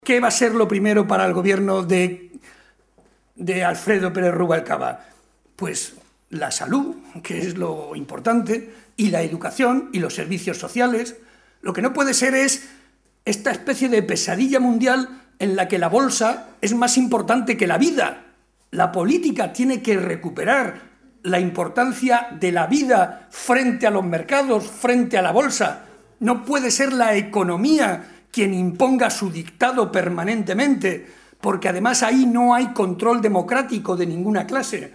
¿Qué va a ser lo primero para el gobierno de Alfredo Pérez Rubalcaba? Pues la salud, que es lo importante, y la educación y los servicios sociales. Lo que no puede ser es esta especie de pesadilla mundial en la que la bolsa es más importante que la vida. La política tiene que recuperar la importancia de la vida frente a los mercados, frente a la bolsa. No puede ser la economía quien imponga su dictado permanentemente, porque además ahí no hay control democrático de ninguna clase.